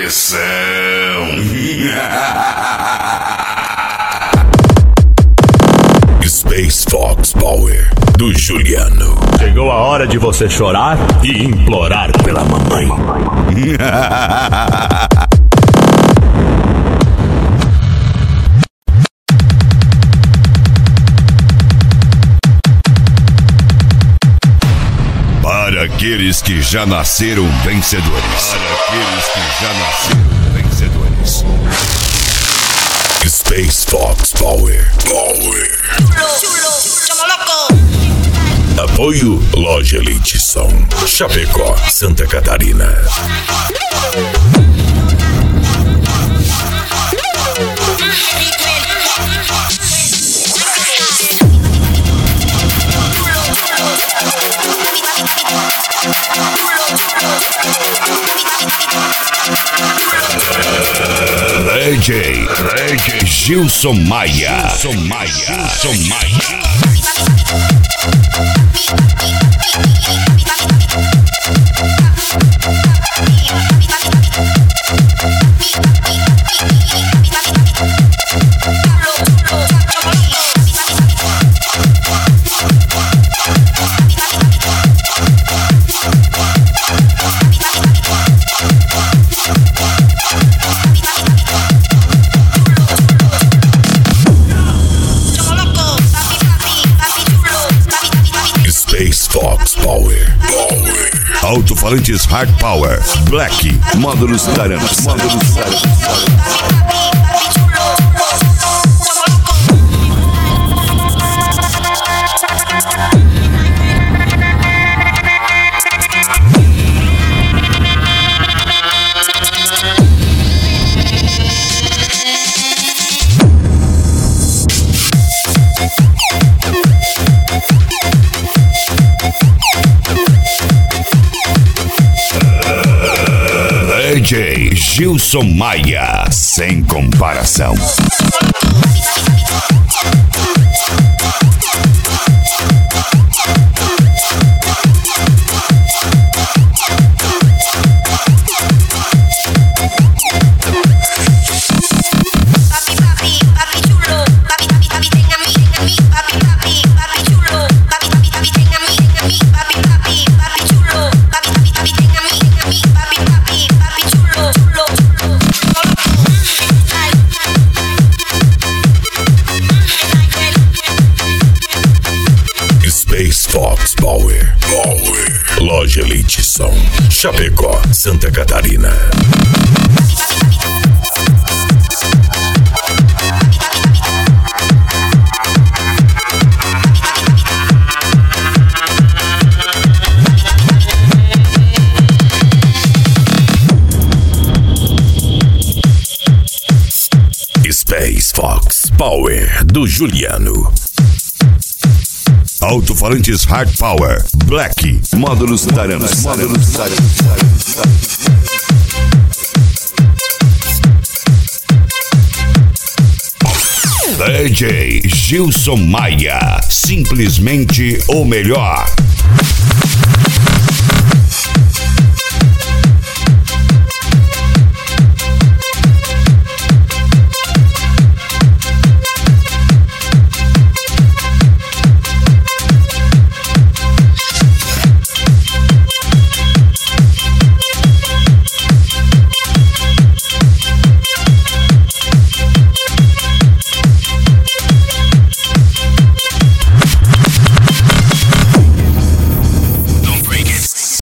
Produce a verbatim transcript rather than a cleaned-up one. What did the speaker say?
pressão. Space Fox Power do Juliano. Chegou a hora de você chorar e implorar pela mamãe. Para aqueles que já nasceram vencedores. Para aqueles que já nasceram vencedores. Space Fox Power. Power. Apoio Loja Elite Som, Chapecó, Santa Catarina. D J, D J Gilson Maia. Gilson Maia. Gilson Maia. Space Fox Power. Power. Alto-falantes Hard Power. Black. Módulos Taramps. Módulos Taramps. D J Gilson Maia, sem comparação. Space Fox Power. Power. Loja Elite Som, Chapecó, Santa Catarina. Space Fox Power do Juliano. Alto-falantes Hard Power. Black. Módulos Taramps. Módulos Taramps. D J Gilson Maia. Simplesmente o melhor.